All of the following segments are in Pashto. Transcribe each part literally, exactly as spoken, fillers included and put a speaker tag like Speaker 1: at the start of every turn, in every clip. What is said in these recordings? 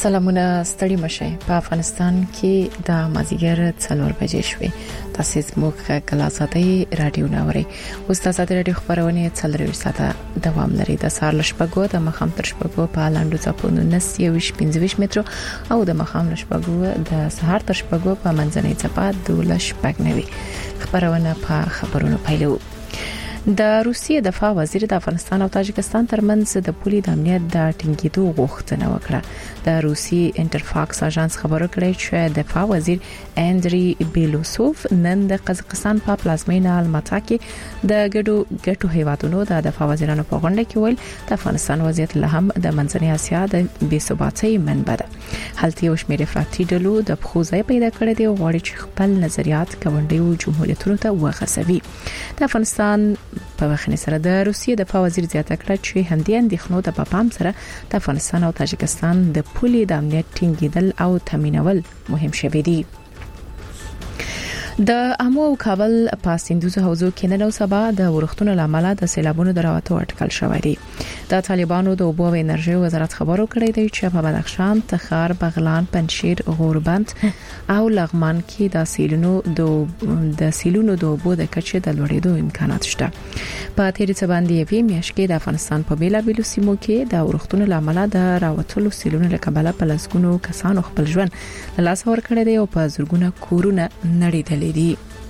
Speaker 1: سلامونه ستړي مشه په افغانستان کې د مازیګر څلور بجې شوې تاسو زموږ کلاساتي رادیو ناوري اوس تاسو د رادیو خبرونه څلور ساعته دوام لري د سهار لشپګو د مخام تر شپګو په لاندو ځپونو نسیوش پنځه متر او د مخام لشپګو د سهار تر شپګو په منځنۍ ځپا د لشپګ نوي خبرونه په خبرونو پیلو د روسیې دفاع وزیر د افغانستان او تاجکستان ترمنځ د پولي د امنیت د ټینګېدو غوښتنه وکړه د روسي انټرفاکس اژانس خبرو کړې چې دفاع وزیر اندري بیلوسوف نن د قزاقستان په پلازمینه الماتا کې د ګډو ګټو هیوادونو د دفاع وزیرانو په غونډه کې ویل د افغانستان وضعیت له هم د منځنۍ اسیا د بې ثباتۍ منبع ده هلته یو شمېر افراطي ډلو د پخوځای پیدا کړی دی غواړي چې خپل نظریات کوونډیو جمهوریتونو ته وغځوي د افغانستان په وخت سره د روسیې د وزیر زیاته کړه چې همدې اندېښنو د پام سره د افغانستان او تاجکستان د پولي د امنیت ټینګېدل او تامینول مهم شوي دي د امو او کابل په سیندوزه حوزو کې نن او سبا د ورښتونو لامل د سیلابونو دراوته اټکل شوې دي د طالبانو د اوبو او انرژي وزارت خبرو کړې دی چې په بدخشان، تخار، بغلان، پنجشیر، غوربند او لغمان کې د سیلونو د د سیلونو د اوبو د کچې د لوړېدو امکانات شته په تیری څه باندې وی میاشت کې د افغانستان په بیلابیلو سیمو کې د ورښتونو لامل د راوتلو سیلونو لکبله په لسګونو کسانو خپل ژوند لاس ور کړی دی او په زرګونه کورونه نړیدل دي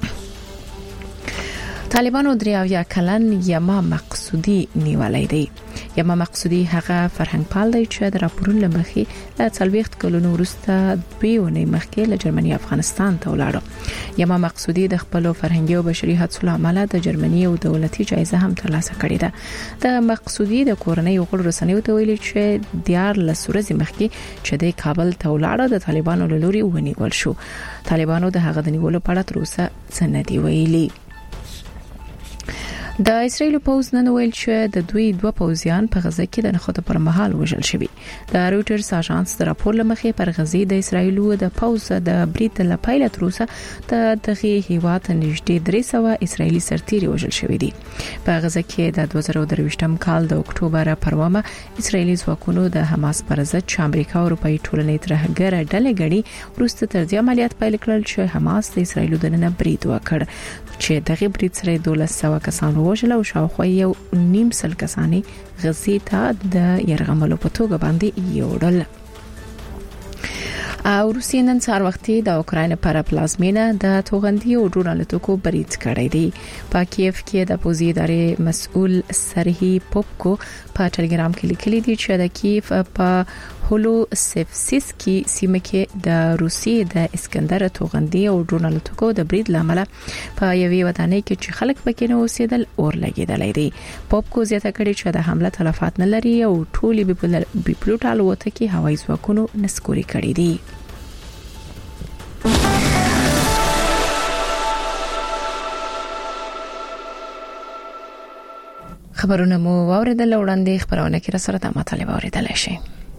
Speaker 1: طالبانو دریاویا کلن یما مقصودی نیولای دی یما مقصودی هغه فرهنګ پال دی چې د راپورونو لمخې له څلويخت کلونو وروسته بیونه مخکې له جرمني افغانستان ته ولاړ یما مقصودی د خپل فرهنګي او بشري حقوقو عمله د جرمني او دولتي جایزه هم ترلاسه کړې ده د مقصودی د کورنۍ غړو رسنیو ته ویلي چې دیار له سورزي مخکې چې د کابل ته ولاړ د طالبانو لوري ونیول شو طالبانو د هغه د نیولو په اړه تر اوسه څه نه دی ویلي د اسرایل پوز نن ویل چې د دوی دوه پوزیان په غزه کې د نخود پر مهال وژل شوی د رويټرز اژانس د راپور لمخې پر غزه د اسرایل د پوز د بریټ له پایله تر اوسه د دغه هیواد نږدې درې سوه اسرایلی سرتیري وژل شوی دي په غزه کې د دوه زره درویشتم کال د اکتوبر پر ومه اسرایلی ځواکونو د حماس پر ضد چې امریکا او اروپאי ټولنې ترهګر ډلې غړي وروسته تر دې عملیات پیل کړل چې حماس د اسرایل د نن برید وکړ چې دغه برید سره دولس سوه کسان وژل او شاوخوا یو نیم سل کسانی غزې ته د يرغملو په توګه باندې یوړل او روسیې نن سهار وختي د اوکراین پر پلازمینه د توغندي او ډرون الوتکو برید کړی دی په کیف کې د پوزي ادارې مسؤل سرهي پوپکو په ټلګرام کې لیکلي دي چې د کیف په هولو سفسیس کې سیمه کې د روسیې د اسکندر توغندي او ډرون الوتکو د برید لامل په یوې ودانۍ کې چې خلک پکې نه اوسېدل اور لګیدلې دي پوپکو زیاته کړې چې د حمله تلفات نه لري او ټولې بیپلوټ الوتکې هوایي ځواکونو نسکوري کړې دي خبرونه مو واوریدل وړاندې خبرونه کې را سره د مطالب اوریدل شي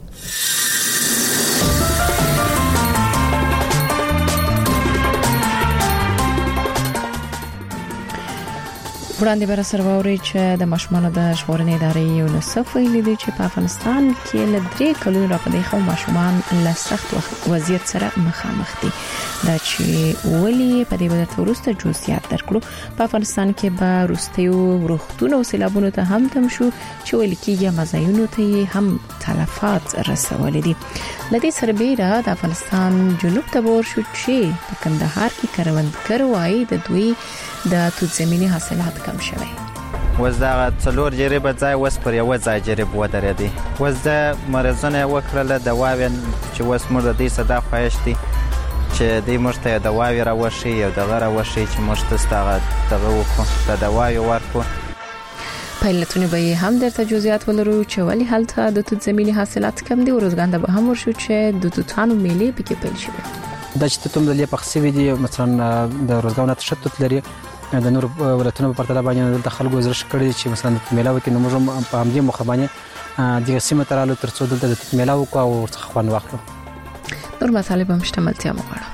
Speaker 1: وړاندې بر سره ووري چې د ماشومانو د ژغورنې ادارې یونیسف ویلي دی چې په افغانستان کې له درې کلونو راپدې خو ماشومان له سخت وضعیت سره مخامخ دي دا چې ولې په دې وخت وروسته جزئیات درکړو په افغانستان کې به وروستیو ورښتونو او سیلابونو ته هم تم شو چې ولې کېږي مزایونو ته هم تلفات رسول دي لدې سربېره د افغانستان جنوب ته ور شو چې په کندهار کې کروندګر وایي د دوی د توت زمینی حاصلات کم شوي
Speaker 2: وزدا څلور جریب ځای وس پر یو ځای جریب ودرېدي وزدا مرزونه وکړه د واوین چې وس مر د دې صدا خوښتي چې دې مرته د واوی را وشي یو د غره وشي چې مرته ستغه دغه وکړه د دوايو ورکو
Speaker 1: پایلتونه به هم درته جزئیات ولرو چې ولی حالت د توت زمینی حاصلات کم دي ورزګانده به هم ورشو چې د توتانو میلې پکې پیل شي
Speaker 3: د چې توتم د لې پخسوي دي مثلا د روزګانه تشتت لري د نور ولایتونو په پرتله باندې د خلکو زرش کړی چې مثلا د میلاو کې نموږ په همدې مخبانه د سیمه ترالو ترڅو دلته د میلاو کو او ورڅخه خوان واخلو
Speaker 1: نور مطالب هم شتملتیا مغواړم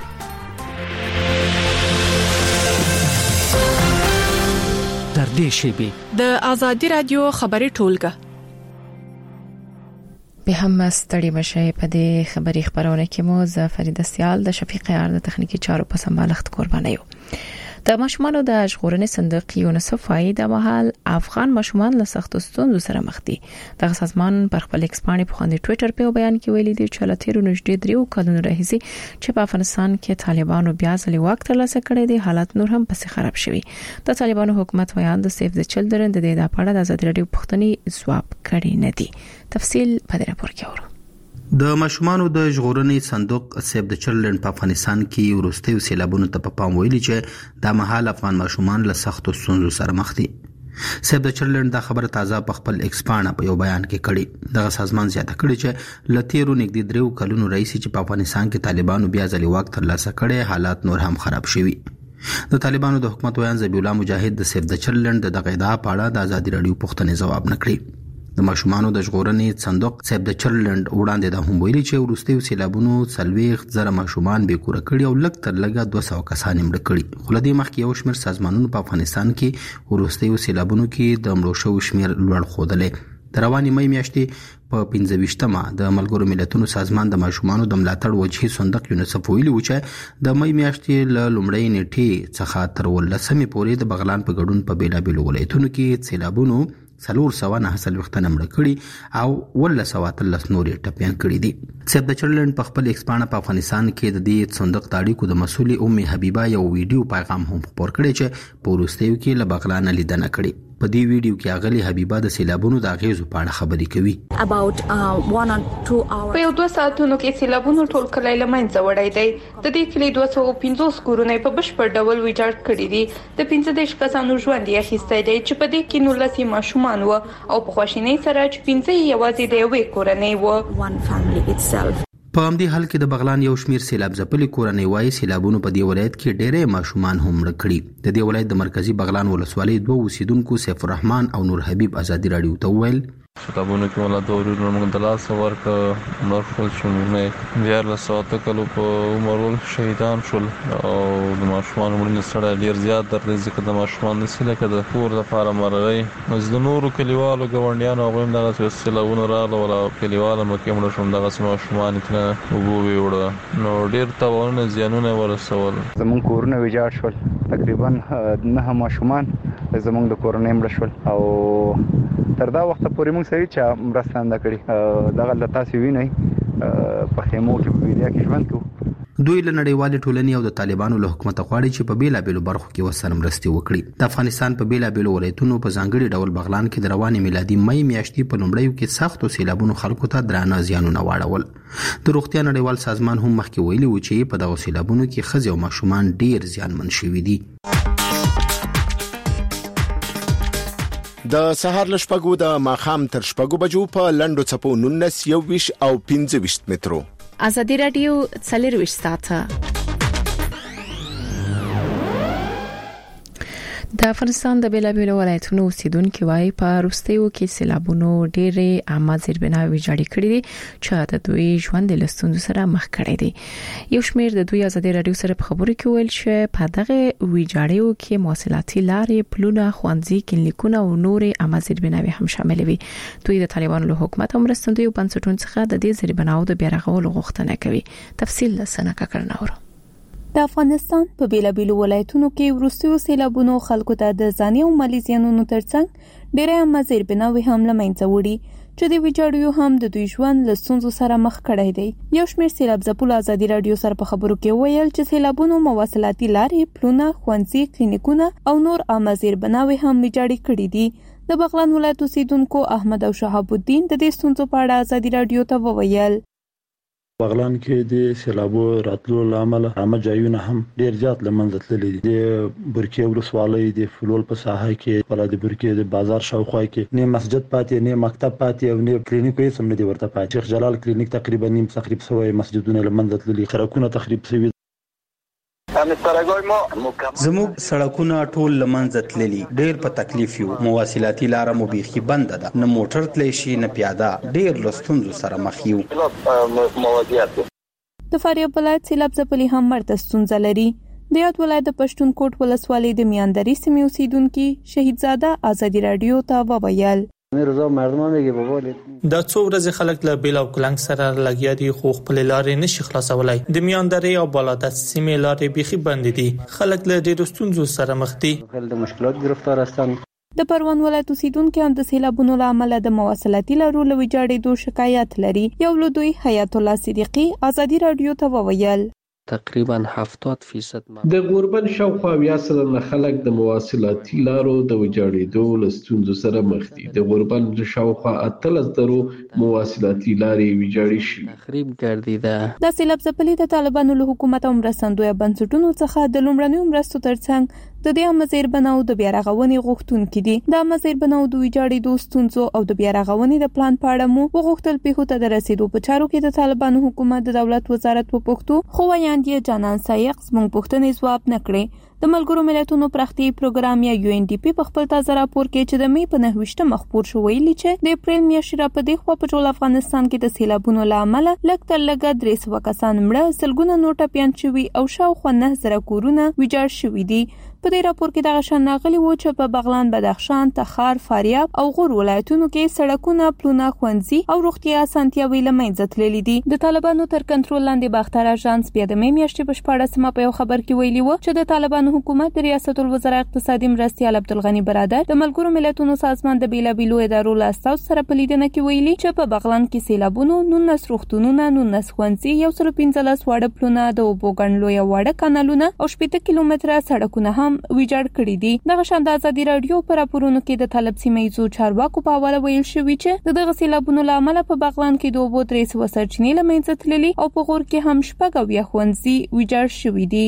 Speaker 4: در دې شی به د ازادي رادیو خبري ټولګه
Speaker 1: به هم ستړي مشه په دې خبري خبرونه کې مو زفرید سیال د شفیق یار د تخنیکی چارو په سمبالښت قرباني یو. د ماشومانو د ژغورنې صندوق یونیسف وايي د مهال افغان ماشومان له سختو ستونزو سره مخ دي. د سازمان پر خپل ایکسپانډ په خوندې ټوئیټر په بیان کې ویلي دي چې له تیرو نږدې دریو کلونو راهیسي چې په افغانستان کې طالبانو بیا ځلې واک ترلاسه کړی دی، حالات نور هم پسې خراب شوي. د طالبانو حکومت ویان د سیف د چلډرن د دې د اړه د ازادي راډیو پښتني ځواب کړی نه دی. تفصیل په دې راپور کې اورو.
Speaker 4: د ماشومانو د ژغورنې صندوق سیف د چلډرن په افغانستان کې وروستیو سیلابونو ته په پام ویلي چې د مهال افغان ماشومان له سختو ستونزو سره مخ دي. سیف د چلډرن دا خبره تازه په خپل ایکسپانډ په یو بیان کې کړي. دغه سازمان زیاته کړي چې له تیرو نږدې دریو کلونو راهیسي چې په افغانستان کې طالبانو بیا ځلې واک ترلاسه کړي، حالات نور هم خراب شوي. د طالبانو د حکومت ویان ذبیح الله مجاهد د سیف د چلډرن د دغه ادعا په اړه د ازادي راډیو پښتني ځواب نه کړی. د ماشومانو د ژغورنې صندوق سیف د چلډرن وړاندې د هم ویلي چې وروستیو سیلابونو څلوېښت زره ماشومان بې کوره کړي او لږ تر لږه دوه سوه کسان مړه کړي. خو له دې مخکې یو شمېر سازمانونو په افغانستان کې وروستیو سیلابونو کې د مړو شویو شمېر لوړ ښودلی. د روانې مۍ میاشتې په پنځه ویشتمه د ملګرو ملتونو سازمان د ماشومانو د ملاتړ وجهي صندوق یونیسف ویلي و چې د مۍ میاشتې له لومړۍ نیټې څخه تر ولسمې پورې د بغلان په ګډون په بېلابېلو ولایتونو کې سیلابونو څلور سوه نهه څلوېښت تنه مړه کړي او اوولس سوه اتلس نورې ټپیان کړي دي. سیف د چلډرن په خپل ایکسپانډ په افغانستان کې د دې صندوق د اړیکو د مسؤلې ام حبیبه یو ویډیو پیغام هم خپور کړی چې په وروستیو کې له بغلان لیدنه کړې. په دې ویډیو کې اغلی حبیبه د سیلابونو د اغیزو په اړه خبرې کوي.
Speaker 5: په یو دوه ساعتونو کې سیلابونو ټول کلی له منځه وړی دی. د دې کلي دوه سوه پنځوس کورونه په بشپړ ډول ویجاړ کړي دي. د پنځه دېرش کسانو ژوند یې اخیستی دی چې په دې کې نولس ماشومان و او په خواشینۍ سره چې پنځه یوازې د یوې کورنۍ و.
Speaker 4: په همدې حال کې د بغلان یو شمیر سیلاب ځپلې کورنۍ وایي سیلابونو په دې ولایت کې ډېری ماشومان هم مړه کړي. د دې ولایت د مرکزی بغلان ولسوالۍ دوه اوسیدونکو سیف الرحمن او نور حبیب ازادي راډیو ته وویل
Speaker 6: سیلابونو کې ولا د ورونو موږ د لاس ورکه مرخل شومې بیا له ساعته کلو په عمرول شهیدان شول او د ماشومان مړینه سره ډیر زیات درته ځکه د ماشومان نسله کده کور د فارم مرغی مز د نورو کلیوالو غونډیانو غویم دغه سیلابونو راغله ولا کلیوالو مکه مړ شوم دغه ماشومان کنه وګو ویوړه نو ډیر تاوانونه زیانونه ورسول.
Speaker 7: زمون کورونه ویجاړ شول، تقریبا نه ماشومان زمون د کورنۍ مړ شول او تر دا وخت پورې موږ سړي چې مرسته نه کړې. دغه لتاسي ویني په خیمو کې په ویډیا کې ژوند کوي.
Speaker 4: دوی له نړیوالې ټولنې او د طالبانو له حکومت غواړي چې په بیلابېلو برخو کې ورسره مرستې وکړي. د افغانستان په بیلابېلو ولایتونو په ځانګړي ډول بغلان کې د روانې میلادي مۍ میاشتې په لومړیو کې سختو سیلابونو خلکو ته درانه زیانونه واړول. د روغتیا نړیوال سازمان هم مخکې ویلي و چې په دغه سیلابونو کې ښځې او ماشومان ډیر زیانمن شوي دي.
Speaker 8: د سهار له شپږو د ماښام تر شپږو بجو په لنډو څپو نولس یوویشت او پنځه ویشت مترو.
Speaker 1: ازادي راډیو څلرویشت ساعته د افغانستان د بیلابېلو ولایتونو اوسیدونکو وايي په وروستیو کې سیلابونو ډېرې عامه زیربناوې ویجاړې کړې دي چې د دوی ژوند له ستونزو سره مخ کړی دی. یو شمېر د دوی ازادي راډیو سره په خبرو کې ویل چې په دغه ویجاړیو کې مواصلاتي لارې، پلونه، ښوونځي، کلینیکونه او نورې عامه زیربناوې هم شامل وي. دوی د طالبانو له حکومت او مرستندویو بنسټونو څخه د دې زیربناوو د بیا رغولو غوښتنه کوي. تفصیل له سنکه کړناورو.
Speaker 9: د افغانستان په بیلابېلو ولایتونو کې وروستیو سیلابونو خلکو ته د ځاني او مالي زیانونو ترڅنګ ډېرې عامه زیربناوې هم له منځه وړي چې د ویجاړیو هم د دوی ژوند له ستونزو سره مخ کړی دی. یو شمېر سیلاب ځپلو ازادي راډیو سره په خبرو کې ویل چې سیلابونو مواصلاتي لارې، پلونه، ښوونځي، کلینیکونه او نور عامه زیربناوې هم ویجاړې کړي دي. د بغلان ولایت اوسیدونکو احمد او شهاب الدین د دې ستونزو په اړه ازادي راډیو ته وویل.
Speaker 10: بغلان کې د سیلابو راتلو لامل عامه ځایونه هم ډیر زیات لمنځه تللي دي. د برکې ولسوالۍ د فلول په ساحه کې ولا د برکې د بازار شاوخوا کې نه مسجد پاتې، نه مکتب پاتې او نه کلینیک هیڅ هم نه دی ورته پاتې. شیخ جلال کلینیک تقریبا نیم تخریب شوی، مسجدونه لمنځه تللي، سړکونه تخریب شوي.
Speaker 4: زموږ سړکونه ټول لمنځه تللي، ډیر په تکلیف یو. مواصلاتي لار مو بیخي بنده ده، نه موټر تلی شي نه پیاده، ډیر له ستونزو سره مخ یو.
Speaker 9: د فاریاب ولایت سیلاب ځپلي هم مرته ستونزه لري. د یاد ولایت د پښتون کوټ ولسوالۍ د میاندري سیمې اوسیدونکي شهیدزاده ازادي راډیو ته وویل
Speaker 3: روزا مردم میگه بابا
Speaker 11: دا څو ورځې خلک له بیل او کلنګ سره لګیا دي خو خپل لارې نشي خلاصولای. د میان درې او بالادست سیمې لارې بيخي بند دي. خلک له ډېرو ستونزو سره مخ دي.
Speaker 3: د مشکلات گرفتار هستند.
Speaker 9: د پروان ولایت اوسیدونکو هم د سیلابونو له امله د مواصلاتي لارو له ویجاړېدو شکایت لري. یو له دوی حیات الله صدیقی ازادي رادیو ته وویل
Speaker 12: تقریبا هفتاد فیصد
Speaker 13: د غوربند شاوخوا اویا سلنه خلک د مواصلاتي لارو د ویجاړېدو له ستونزو سره مخ دي. د غوربند شاوخوا اتلس درو مواصلاتي لارې ویجاړې شوې.
Speaker 12: تخریب ګرځیده.
Speaker 9: د سیلاب ځپلي د طالبانو له حکومت او مرستندویه بنسټونو څخه د لومړنیو مرستو ترڅنګ د دې امزیر بناو د بیا رغونې غوښتونکو دي. د امزیر بناو د ویجاړېدو ستونزو او د بیا رغونې د پلان په اړه مو وغوښتل پیښو ته د رسیدو په چارو کې د طالبانو حکومت د دولت وزارت په پښتو خو ویاندې جانان سایق زموږ پوښتنې ځواب نه کړې. د ملګرو ملتونو پرختي پروګرام یا یو ان ډي پی په خپل تازه راپور کې چې د می په نهه مخپور شو ویلي چې د اپریل میاشتې را په دې خوا په ټول افغانستان کې د سیلابونو له امله لږ تر لږه درې سوه کسان مړه، سلګونه نور ټپیان شوي او شاوخوا نه زره کورونه ویجاړ شوي دي. په دې راپور کې دغه شان راغلي وو چې په بغلان، بدخشان، تخار، فاریاب او غور ولایتونو کې سړکونه، پلونه، ښوونځي او روغتیا اسانتیاوې له منځه تللي دي. د طالبانو تر کنټرول لاندې باختر اژانس بیا د می میاشتې په شپاړسمه په یو خبر کې ویلي وو چې د طالبانو حکومت د ریاست الوزرا اقتصادي مرستیال عبدالغنی برادر د ملګرو ملتونو سازمان د بیلابیلو ادارو له استاذ سره په لیدنه کې ویلي چې په بغلان کې سیلابونو نولس روغتونونه، نولس ښوونځي، یو سل پنځلس واړه پلونه، د اوبو ګڼ لویه واړه کانالونه او شپېته کیلومتره سړکونه هم ویجاړ کړي دي. دغه شان د ازادي رادیو پر راپورونو کې د طالب سیمه ییزو چارواکو په حواله ویل شوی چې دغه سیلابونو له امله په بغلان کې د اوبو درې سوه سرچینې له منځه تللي او په غور کې هم شپږ اویا ښوونځي ویجاړ شوي دي.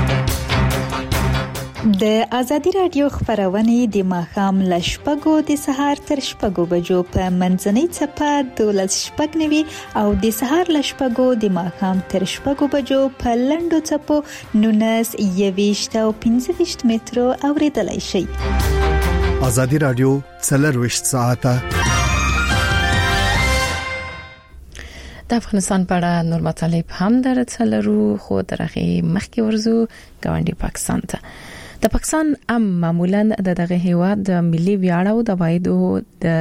Speaker 14: د ازادي رادیو خبرونه د ماښام له شپږو د سهار تر شپږو بجو په منځنۍ چپه دولس شپږ نوي او د سهار له شپږو د ماښام تر شپږو بجو په لنډو چپو نونس یويشت او پنځه ویشت مترو اوریدلای شئ.
Speaker 15: ازادي رادیو څلرویشت ساعته
Speaker 1: د افغانستان په اړه نور مطالب هم درڅلرو خو درغه مخکې ورزو ګاونډي پاکستان ته. د پاکستان ام معمولا د دغه هیواد د ملي ویاړ او د وایدو د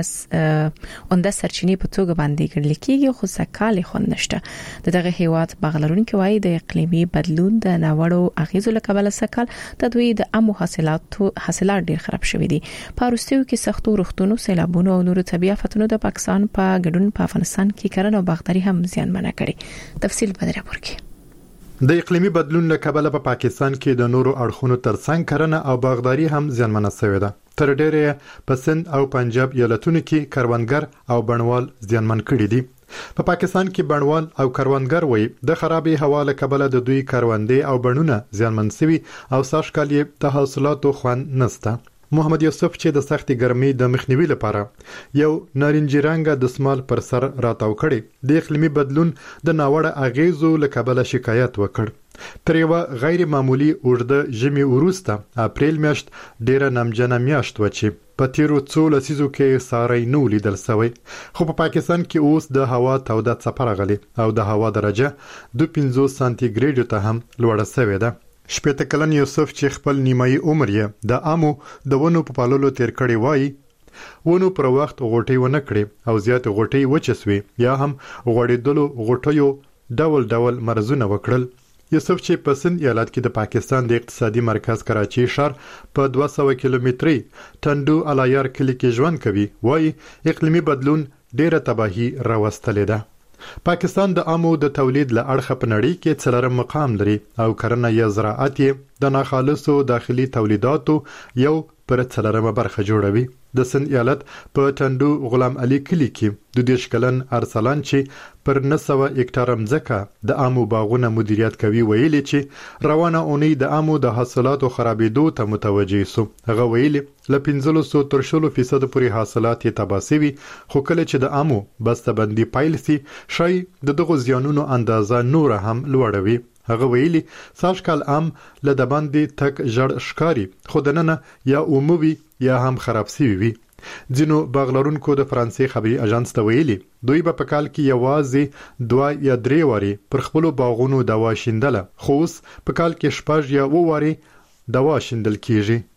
Speaker 1: اونده سرچینې په توګه باندې ګڼل کیږي خو سکهاله خون نشته. د دغه هیواد بغلرونکو وایي د اقلیمي بدلون د ناوړو اغیزو له کبله سکهال د دوی د امو حاصلاتو حاصلات ډیر خراب شوي دي. په روسیو کې سختو رختونو، سیلابونو او نورو طبيعي آفتونو د پاکستان په ګډون په افغانستان کې کرنه او باغداري هم زیانمنه کړي. تفصیل په دې راپور کې.
Speaker 16: د اقلیمي بدلون له کبله په پاکستان کې د نورو اړخونو ترڅنګ کرنه او باغداري هم زیانمنه شوې ده. تر ډېره په سند او پنجاب ایالتونو کې کروندګر او بڼوال زیانمن کړي دي. په پاکستان کې بڼوال او کروندګر وایي د خرابې هوا له کبله د دوی کروندې او بڼونه زیانمن شوي او سږ کال یې د حاصلاتو خوند نشته. محمد یوسف چې د سختي ګرمۍ د مخنیوي لپاره یو نارنجي رنګه دسمال پر سر راتاو کړي د اقلیمي بدلون د ناوړه اغیزو له کبله شکایت وکړ. تر یو غیر معمولی اوږده ژمي وروسته اپریل میاشت ډیره نمجنه میاشت و چې په تیرو څو لسیزو کې ساری نو لیدل شوی. خو په پاکستان کې اوس د هوا توده څپه راغلي او د هوا درجه دوه پنځوس سانتي ګریډ ته هم لوړه شوې ده. شپږ کلن یوسف چې خپل نیمایي عمر یې د امو د ونو په پاللو تیر کړی وای ونو پر وخت غوټي ونه کړي او زیات غوټي وچسوي یا هم غوړېدلو غوټیو ډول ډول مرزونه وکړل. یوسف چې په سند ایالت کې د پاکستان د اقتصادي مرکز کراچي ښار په دوه سوه کیلومتري ټنډو الایار کلی کې ژوند کوي وای اقلیمي بدلون ډیره تباہي راوستلې ده. پاکستان د امو د تولید له اړخه په نړۍ کې څلورم مقام لري او کرنه یا زراعت د ناخالصو داخلي تولیداتو یو پر څلورمه برخه جوړوي. د سند ایالت په ټنډو غلام علي کلی کې د دیش کلن ارسلان چې پر نه سوه هکټاره مځکه د امو باغونه مدیریت کوي ویلي چې روانه اونۍ د امو د حاصلاتو خرابېدو ته متوجه سو. هغه ویلي له پنځلسو تر شلو فیصد پورې حاصلات یې تباه شوي خو کله چې د امو بسته‌بندي پیل سي شاید د دغو زیانونو اندازه نور هم لوړوي. هغه ویلي سږ کال ام له د باندې تک جړ ښکاري خو دننه یا عمومي یا هم خراب شوي وي. ځینو باغلرونکو د فرانسې خبري اژانس ته ویلي دوی به په کال کې یوازې دوه یا درې واري پر خپلو باغونو دوا شیندله خو اوس په کال کې شپږ یا اوه واري دوا شیندل کیږي.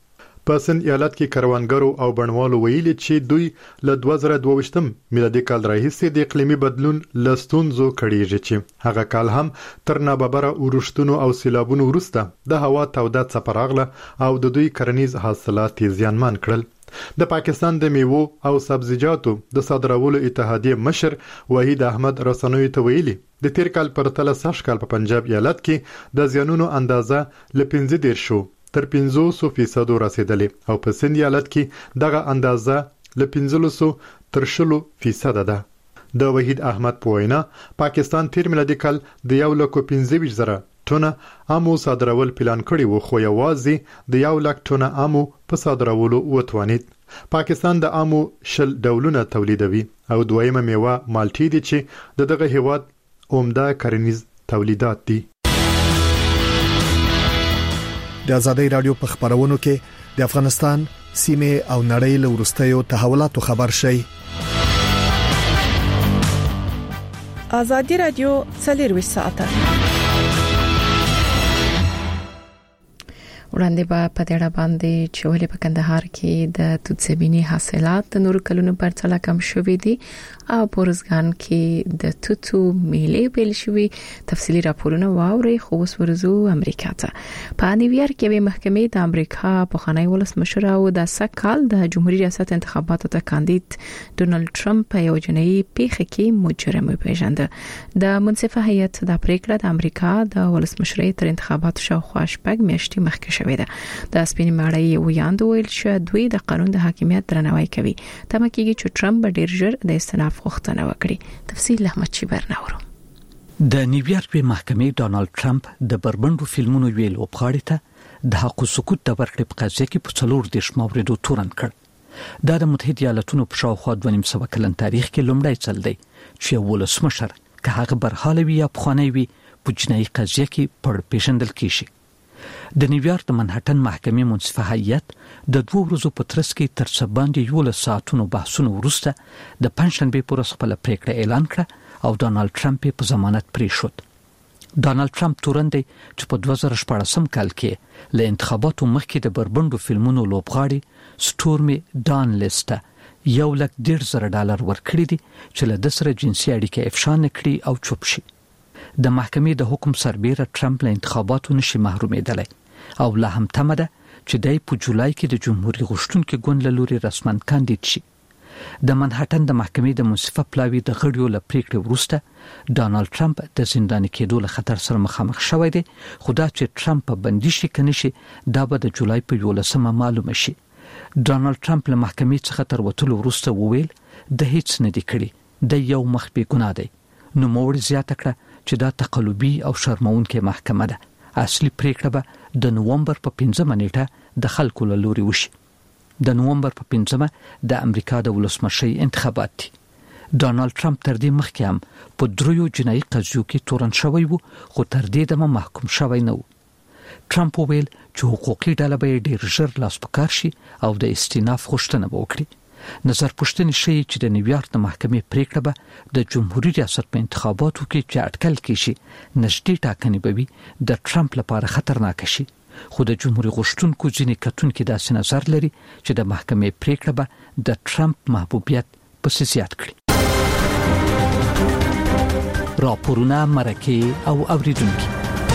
Speaker 16: په سند ایالت کې کروندګرو او بڼوالو ویلي چې دوی له دوه زره دوه ویشتم میلادي کال راهیسې د اقلیمي بدلون له ستونزو کړيږي چې هغه کال هم تر ناببره اورښتونو او سیلابونو وروسته د هوا توده څپه راغله او د دوی کرنیز حاصلات زیانمن کړل. د پاکستان د میوو او سبزیجاتو د صادرولو اتحادیه مشر وحید احمد رسنوي ته ویلي د تیر کال پر تل سږ کال په پنجاب ایالت کې د زیانونو اندازه ل پنځه دېرش شو تر پنځوس فیصد رسیدلې او په سند ایالت کې دغه اندازه ل پنځلس تر شل فیصد ده. د وحید احمد په وینا پاکستان تیر میلادي کال د یو لک پنځه ویشت زره ټونه امو صادرول پلان کړی وو خو یوازې د یو لک ټونه امو په صادرولو وتوانید. پاکستان د امو شل ډولونه تولیدوي او دویمه میوه مالټې دي چې د دغه هیواد عمده کرنیز تولیدات دي.
Speaker 15: د آزادۍ رادیو په خبرونو کې د افغانستان سیمه او نړۍ له ورستیو تحولاتو خبر شي.
Speaker 1: آزادۍ رادیو څلور ساعته وړاندې به په دې اړه باندې چې ولې په کندهار کې د توت زمینی حاصلات د نور کلونو پر څلا کم شوې دي او پورزګان کې د توتو میلې پیل شوې. تفصیلی راپورونه واوري خو اوس ورزو امریکا ته. په نیویارک کې محکمې د امریکا په خاني ولسمشر او د سکهال د جمهوریت ریاست انتخاباتو ته کاندید ډونالد ټرمپ په یو جنایي پیښه کې مجرم پیژنده. د منصفه هیئت د پریکړه د امریکا د ولسمشرۍ تر انتخاباتو شاوخوا شپږ میاشتې مخکې شوې ده. د سپین ماړی ویاند ویل چې دوی د قانون د حاکمیت درناوی کوي. تمه کېږي چې ټرمپ ډیر ژر د استناف غوښتنه وکړي. تفصیل احمد شیبر نورو.
Speaker 17: د نیویارک په محکمې ډونالد ټرمپ د بربندو فلمونو ویل وبغاړي ته د حق سکوت د ورکړې په قضیه کې په څلور دیش موردو تورن کړ. دا د متحده ایالاتونو په شاوخوا دوه نیم سوه کلن تاریخ کې لومړی ځل دی چې ولسمشر که هغه برحالوي یا پخوانی وي په جنایي قضیه کې پړ پیژندل کیږي. د نیویارک د منهټن محکمې منصفه هیئت د دوه ورځو په ترڅ کې تر څه باندې یولس ساعتونو بحثونو وروسته د پنځشنبه پر ورځ خپل پریکړه اعلان کړه او ډونالد ټرمپ په ضمانت پرې شو. ډونالد ټرمپ تورندې چې په دوه زره شپږم کال کې له انتخاباتو مخکې د بربندو فلمونو لوبغاړي سټورمي ډانلیسټ یو لک ډیر زره ډالر ورکړي دي چې له د سره جنسي اړیکې افشا نکړي او چوپ شي. د محکمې د حکم سربیره ټرمپ له انتخاباتو نشي محرومېدلی او لا هم تمه ده چې د په جولای کې د جمهوریت غوښتونکو ګوند له لوري رسماً کاندید شي. د منهټن د محکمې د منصفه پلاوي د غړیو له پریکړې وروسته ډونالد ټرمپ د زنداني کېدو له خطر سره مخامخ شوی دی. خو دا چې ټرمپ بندي شي کني شي دا به د جولای په یولسمه معلومه شي. ډونالد ټرمپ له محکمې څخه تر وټلو وروسته وویل د هیڅ نه دی کړی د یو مخ به ګناه دی. نو موړ زیاته کړه چې دا تقلبي او شرمونکې محکمه ده. اصلي پریکړه به د نومبر په پنځمه نیټه د خلکو له لوري وشي. د نومبر په پنځمه د امریکا د ولسمشرۍ انتخابات دي. ډونالد ټرمپ تر دې مخکې هم په دریو جنایي قضیو کې تورن شوی وو خو تر دې دمه محکوم شوی نه و. ټرمپ ویل چې حقوقي ډله به ډیر ژر لاس په کار شي او د استیناف غوښتنه وکړي. نظر پوښتنې شي چې د نیویارک د محکمې پریکړه به د جمهوریت ریاست په انتخاباتو کې چې اټکل کیږي نږدې ټاکنې به وي د ټرمپ لپاره خطرناک شي. خو د جمهوریت غوښتونکو ځینې کتونکو داسې نظر لري چې د محکمې پریکړه به د ټرمپ محبوبیت پسې زیات کړي. راپورونه مرکه او اوریدونکو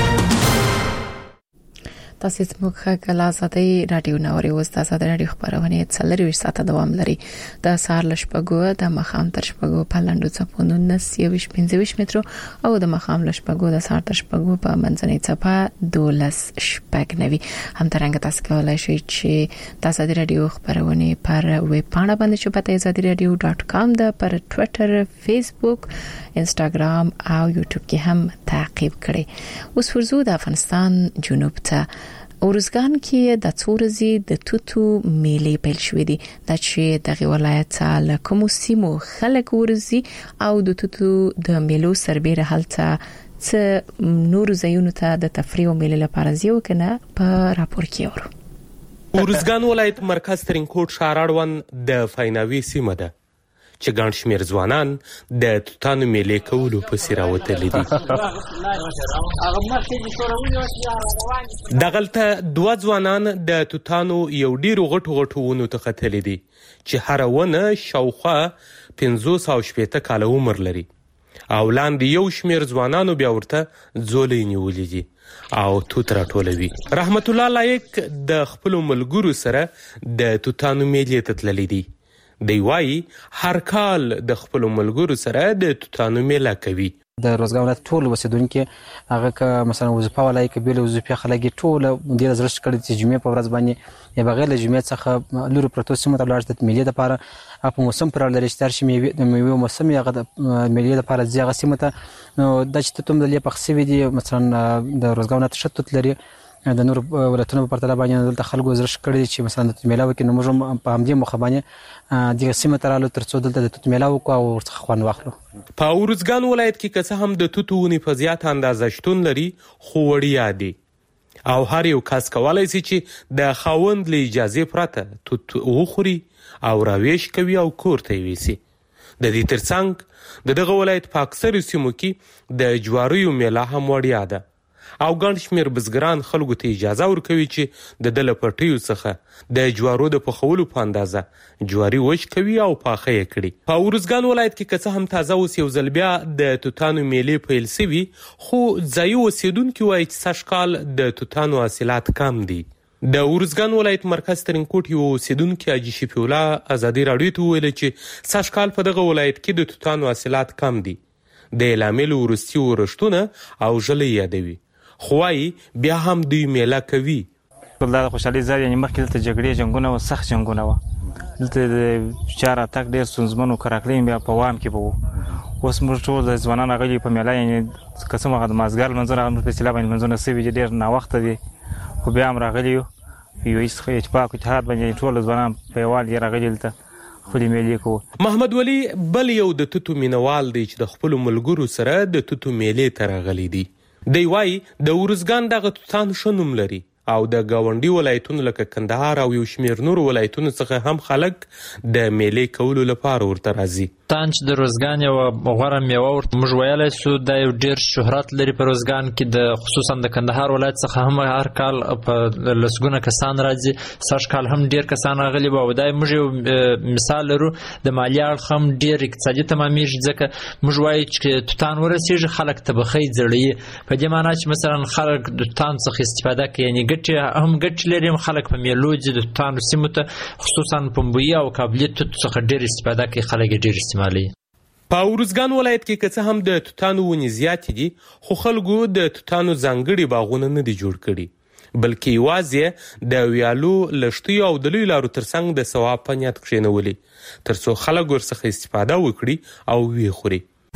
Speaker 1: تاسو زموږ کله آزادۍ رادیو نوري اوس د آزادۍ رادیو خبرونه څلور ساعته دوام لري. د سهار لشپګو د مخام تر شپګو په لاندو چپو نولس یوش پنځه مترو او د مخام لشپګو د سهار تر شپګو په منځنۍ چپه دولس شپږ نوي. همدارنګه تاسو کولای شئ چې د آزادۍ رادیو خبرونه پر ویب پاڼه باندې چې په آزادۍ رادیو ډاټ کام د پر ټوئیټر، فیسبوک، انستګرام او یوټیوب کې هم تعقیب کړئ. اوس ورزو د افغانستان جنوب ته اورزګان کې د څورزي د توتو میلې پیل شوې دي. د چې دغه ولایت له کوم سیمو خلک ورزي او د توتو د میلو سربېره هلته څه نور زيونو ته د تفریح او میلې لپاره زیو کنه په راپور کې ورو.
Speaker 18: اورزګان ولایت مرکز ترینکوټ شهر اړوند د فایناوي سیمه ده چې ګڼ شمېر ځوانان د توتانو میلې کولو پسې راوتلي دي. دغلته دوه ځوانان د توتانو یو ډېرو غټو غټو ونو ته ختلي دي چې هره ونه شاوخوا پنځوس او شپېته کاله عمر لري او لاندې یو شمېر ځوانانو بیا ورته ځولۍ نیولي دي او توت راټولوي. رحمت الله لایق د خپلو ملګرو سره د توتانو میلې ته تللی دی. دی وایي هر کال د خپلو ملګرو سره د توتانو میله کوي.
Speaker 3: د روزګان ولایت ټول اوسېدونکي هغه که مثلا وظیفه والا که بېلې وظیفې خلک یې ټوله ډېره زړه کړي چې جمعې په ورځ باندې یا بغیر له جمعې څخه لرو پرتو سیمو ته ولاړ شي د میلې دپاره په موسم پورې اړه لري چې هر شي د میوې موسم یې هغه د میلې دپاره ځي هغه سیمو ته. نو دا چې توت هم دلې پخ سوي دي مثلا د روزګان ولایت ښه توت لري د نور ولایتونو په پرتله باندې دلته خلکو زړه کړي چې مثلا د توت میله وکړي. نو موږ هم په همدې موخه باندې دغه سیمه ته رالو تر څو دلته د توت میله وکړو او ورڅخه خوند واخلو.
Speaker 18: په ارزګان ولایت کې که څه هم د توتو ونې په زیاته اندازه شتون لري خو وړیا دي او هر یو کس کولی شي چې د خاوند له اجازې پرته توت وخوري او راویش کوي او کور ته یې ویسي. د دې ترڅنګ د دغه ولایت په اکثرو سیمو کې د جواریو میله هم وړیا ده او ګڼ شمېر بزګران خلکو ته اجازه ورکوي چې د ده له پټیو څخه د جوارو د پخولو په اندازه جواري وچ کوي او پاخه یې کړي. په ارزګان ولایت کې که څه هم تازه اوس یو ځل بیا د توتانو میلې پیل سوي خو ځایي اوسېدونکي وایي چې سږ کال د توتانو حاصلات کم دي. د ارزګان ولایت مرکز ترینکوټ یو اوسېدونکي حاجي شفیع الله ازادي راډیو ته وویل چې سږ کال په دغه ولایت کې د توتانو حاصلات کم دي. د لامل وروستي ورښتونه او ژلۍ یادوي خو وایي بیا هم دوی میله کوي.
Speaker 19: دا د خوشحالۍ ځای یعنې مخکې دلته جګړې جنګونه وه سخت جنګونه وه دلته د چا راتګ ډېر ستونزمن و کراکلین بیا په وام کې به وو. اوس موږ ټول د ځوانان راغلي په میله یعنې که څه هغه د مازدیګر لمونځونه هغه موږ په اصطلاح باندې لمونځونه سوي دي ډېر ناوخته دي خو بیا هم راغلي یو یو اتفاق اتحاد باندې ټول ځوانان په یووالي یې راغلي دلته خپلې میلې کوو.
Speaker 18: محمد ولی بل یو د توتو مینوال دی چې د خپلو ملګرو سره د توتو میلې ته راغلی دی. دی وایي د ارزګان دغه توتان ښه نوم لري او د ګاونډي ولایتونو لکه کندهار او یو شمېر نورو ولایتونو څخه هم خلک د میلې کولو لپاره ورته راځي.
Speaker 20: توتان چې د روزګان یوه غوره میوه ورته موږ ویلی سو دا یو ډېر شهرت لري په روزګان کې د خصوصا د کندهار ولایت څخه هم هر کال په لسګونه کسان راځي. سږ کال هم ډېر کسان راغلي وو او دا موږ یو مثال لرو د مالي اړخ هم ډېر اقتصادي تمامیږي ځکه موږ وایو چې توتان ورسېږي خلک طبخۍ زړوي په دې معنا چې مثلا خلک د توتان څخه استفاده کوي یعنې ګټې هم ګټې لري هم خلک په میلو ځي د توتانو سیمو ته خصوصا پنبویي او کابلي توت څخه ډېر استفاده کوي خلک یې ډېر استعمالوي.
Speaker 18: په ارزګان ولایت کې که څه هم د توتانو ونې زیاتې دي خو خلکو د توتانو ځانګړي باغونه نه دي جوړ کړي بلکې یوازې د ویالو لښتیو او د لویو لارو ترڅنګ د ثواب په نیت کښېنولي تر څو خلک ورڅخه استفاده وکړي او ویې خوري.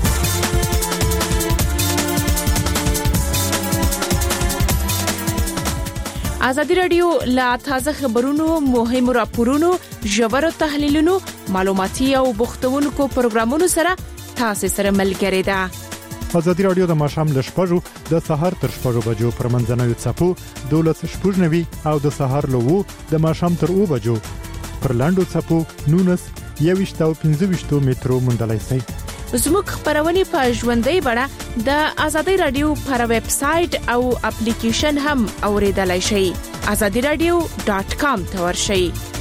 Speaker 1: ازادي راډیو لا تازه خبرونو مهمو راپورونو ژورو تحلیلونو معلوماتي او بوختونکو پروګرامونو سره تاسو سره ملګری ده.
Speaker 16: ازادي راډیو د ماښام ل شپږو د سهار تر شپږو بجو پر منځنوي څپو دولس شپږ نوي او د سهار له وو د ماښام تر اوو بجو پر لاندو څپو نونس یويشت او پنځه ویشت مترو موندلای شئ.
Speaker 1: زموږ خبرونه په ژوندۍ بڼه د ازادي راډیو پر ویب سټ او اپلیکیشن هم اوریدلای شئ. azadi radio dot com ته ورشئ.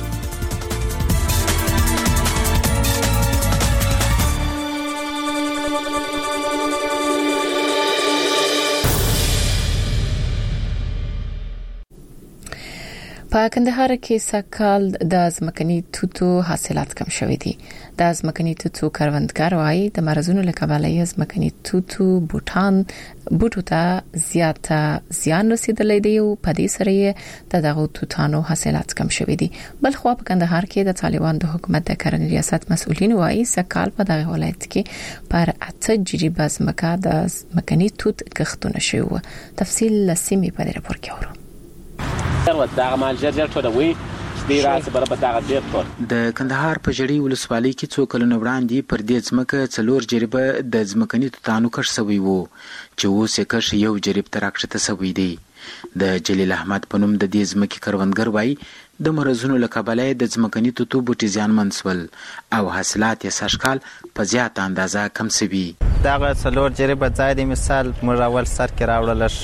Speaker 1: په کندهار کې سکهال د ځمکني توتو حاصلات کم شوي دي. د ځمکني توتو کروندګر وايي د مرزونو له کبله یې ځمکني توتو بوټان بوټو ته زیاته زیان رسیدلی دی او په دې سره یې د دغو توتانو حاصلات کم شوي دي. بل خو په کندهار کې د طالبان د حکومت د کرنې ریاست مسؤلین وايي سکهال په دغه ولایت کې پر اته جریبه ځمکه د ځمکني توت کښتونه شوی. تفصیل لسیمې په دې راپور کې اورو.
Speaker 21: دغه مال جرجر ټولوي د کندهار په جړی ولسوالۍ کې څو کلونه وړاندې پر دې ځمکه څلور جریبه د ځمکني توتانو کښت شوی وو چې اوس یې کښت یو جریب ته راکښته شوی دی. د جلیل احمد په نوم د دې ځمکې کروندګر وایي د مرزونو له کبله د ځمکني توتو بوټي زیانمن سول او حاصلات یې سږکال په زیاته اندازه کم سوي.
Speaker 2: دغه څلور جریبه ځای د مثال موږ اول سر کې راوړله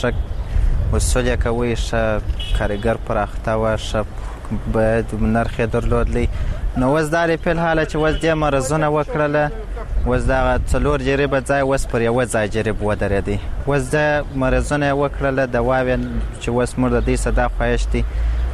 Speaker 2: ښه وسول یې کوي ښه کارګر پراخته وه ښه باید نرخ یې درلودلی نو اوس دا دی په حاله چې اوس دې مرزونه وکړله اوس دغه څلور جریبه ځای اوس پر یوه ځای جریب ودرېدی اوس د مرزونه یې وکړله دواوې چې اوس موږ د دوی څه دا خواهش دی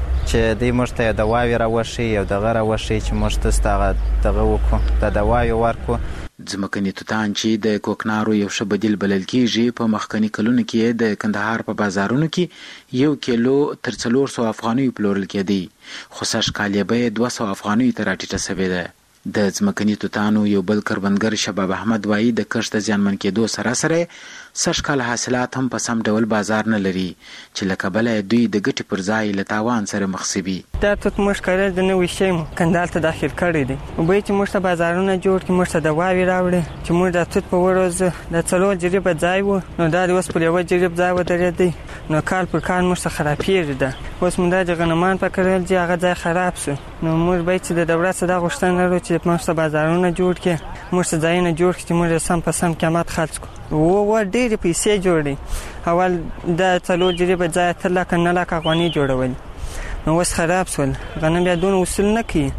Speaker 2: چې دوی موږ ته یې دواوې راوښي یو دغه راوښي چې موږ ته هغه دغه وکړو د دواوې ورکړو.
Speaker 21: ځمکني توتان چې د کوکنارو یو ښه بدیل بلل کیږي په مخکني کلونو کې د کندهار په بازارونو کې یو کیلو تر څلور سوه افغانیو پلورل کېدی خو سږکال یې بیه دوه سوه افغانیو ته راټیټه سوې ده. د ځمکني توتانو یو بل کروندګر شباب احمد وایي د کښت د زیانمن کېدو سره سره سږکال حاصلات هم په سم ډول بازار نه لري چې له کبله دوی د ګټې پر ځای له تاوان سره مخ سوي.
Speaker 22: دا توت موږ کرل د نوي شی مو کندهار ته داخل کړی دی وایي چې موږ ته بازارونه جوړ کړي موږ ته دواوې راوړي چې موږ دا توت په ورځ د څلور جریبه ځای و نو دا د اوس پر یوه جریب ځای ودرېدی نو کال پر کال موږ ته خرابېږي ده اوس موږ دا د غنمان په کرل چې هغه ځای خراب سو نو موږ باید چې د دولت څخه دا غوښتنه لرو چې موږ ته بازارونه جوړ کړي موږ ته ځایونه جوړ کړي چې موږ سم په سم قیمت خرڅ کړو و و ډېرې پیسې جوړې اول د څلور جریبه ځای اتر لکه نه لکه افغانۍ جوړول نو اوس خراب سول غنم بیا دونه وصول نه کوي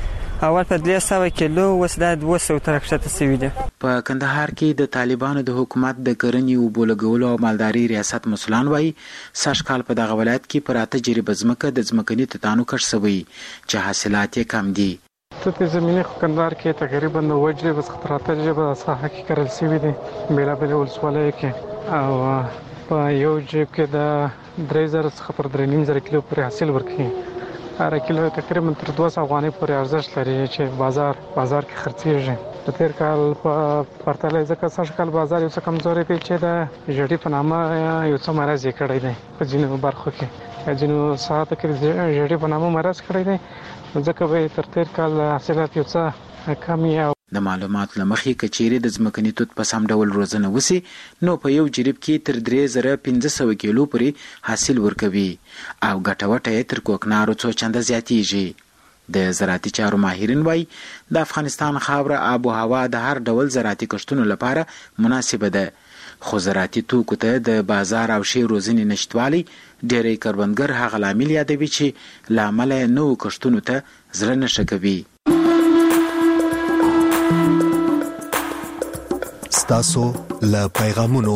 Speaker 22: اول په درې سوه کیلو اوس دا دوه سوه ته راکښته سوي ده.
Speaker 21: په کندهار کې د طالبانو د حکومت د کرنې اوبو لګولو او مالدارۍ ریاست مسؤلان وایي سږکال په دغه ولایت کې پر اته جریبه ځمکه د ځمکني توتانو کښت سوی چې حاصلات یې کم دي.
Speaker 23: توت زمینی خو کندهار کې تقریبا د اووه جریبه څخه تر اته جریبه ساحه کې کرل سوي دي بېلابېلې ولسوالیو کې او په یو جریب کې د درې زره څخه تر درې نیم زره کیلو پورې حاصل ورکوي. هر کیلو تقریبا تر دوه سوه افغانۍ پورې ارزښت لري چې بازار بازار کې خرڅېږي. د تېر کال په پرتله ځکه سږکال بازار یو څه کمزوری دی چې د ژړۍ په نامه یو څه مرض یې کړی دی په ځینو برخو کې ځینو ساحاتو کې ژړۍ په نامه مرض کړی دی ځکه به تر تېر کال حاصلات یو څه کم وي.
Speaker 21: د معلوماتو له مخې که چیرې د ځمکني توت په سم ډول روزنه وسي نو په یو جریب کې تر درې زره پنځه سوه کیلو پورې حاصل ورکوي او ګټه وټه یې تر کوکنارو څو چنده زیاتیږي. د زراعتي چارو ماهرین وایي د افغانستان خاوره آب و هوا د هر ډول زراعتي کښتونو لپاره مناسبه ده خو زراعتي توکو ته د بازار او ښې روزنې نشتوالی ډېری کروندګر هغه لامل یادوي چې له امله یې نوو کښتونو ته زړه نه ښه کوي.
Speaker 15: ستاسو له پیغامونو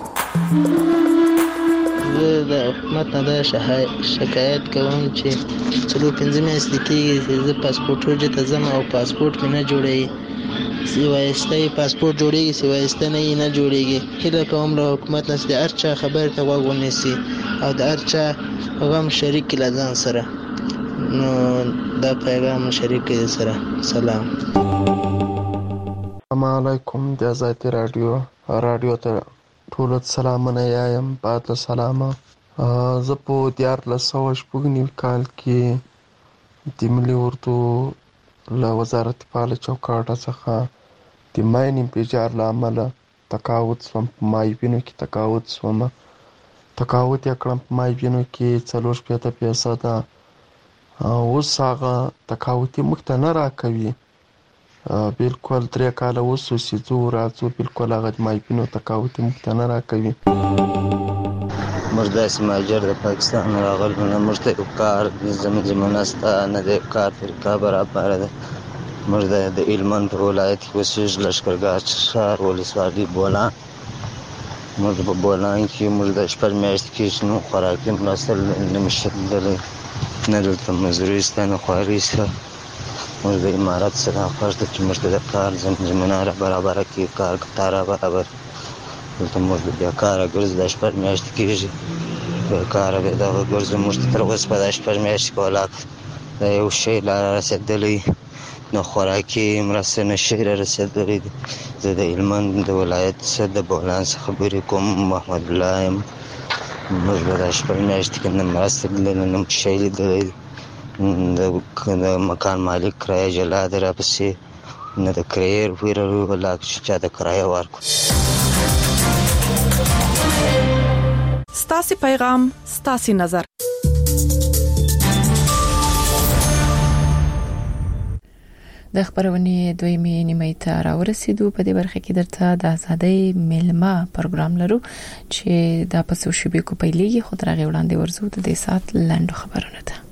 Speaker 24: زه د حکومت نه دا شکایت کوم چې څلور پنځه میاشتې کېږي چې زه پاسپورټ ته ځم او پاسپورټ مې نه جوړوي سوایسته یې پاسپورټ جوړېږي سوایسته نه یې نه جوړېږي. هیله کوم له حکومت نه چې د هر چا خبرې ته غوږ ونیسي او د هر چا غم شریک کړي له ځان سره نو دا پیغام شریک کړي سره. سلام.
Speaker 25: السلام علیکم د آزادي رادیو رادیو ته ټولو ته سلامونه یایم بعد له سلامه. زه په دیارلس سوه شپږ نوي کال کې د ملي اردو له وزارت فعاله چوکاټه څخه د ماینینګ پیجار له امله تقاعد شوم. په مایبینو کې تقاعد شوم تقاعد یې کړم په مایبینو کې څلور شپېته فیصده اوس هغه تقاعد یې موږ ته نه راکوي بالکل درې کاله وسو چې ځو راځو بالکل هغه د مایبینو تقاعد یې موږ ته نه راکوي.
Speaker 24: موږ داسې مهاجر د پاکستان راغلو نه موږ ته یو کار زمینه شته نه د کار طریقه برابره ده. موږ د هلمند په ولایت کې اوسېږو لښکرګاه ښار ولسوالي بولان موږ په بولان کې موږ د شپږ میاشتې کېږي نو خوراکي مرسته نه مې شتلی نه دلته مزدوري شته نه خواري شته. موږ د امارت څخه خوښ ده چې موږ ته د کار زمینه را برابره کړي کار قطار را برابر دلته موږ د بېکاره ګرځو دا شپږ میاشتې کېږي بېکاره بې دغه ګرځو موږ ته تر اوسه په دا شپږ میاشتې کې ولاک دا یو شی لا رسېدلی نه خوراکي مرسته نه شی را رسېدلی دی. زه د هلمند د ولایت څخه د بولان څخه خبرې کوم محمد الله یم. موږ به دا شپږ میاشتې کې نه مرسته لیدلی نه شی لیدلی دی د مکان مالک کرایه جلا ده راپسې نه د کرایې روپۍ راوړي ولا چې چا ته کرایه ورکړو.
Speaker 5: ستاسو پیغام ستاسو نظر.
Speaker 1: د خبرونې دویمې نیمه ته راورسېدو. په دې برخه کې درته د ازادۍ ملما پروګرام لرو چې د پسو شبکو په لیګي خود راغی وړاندې ورزو د دې سات لاندو خبرونه ده.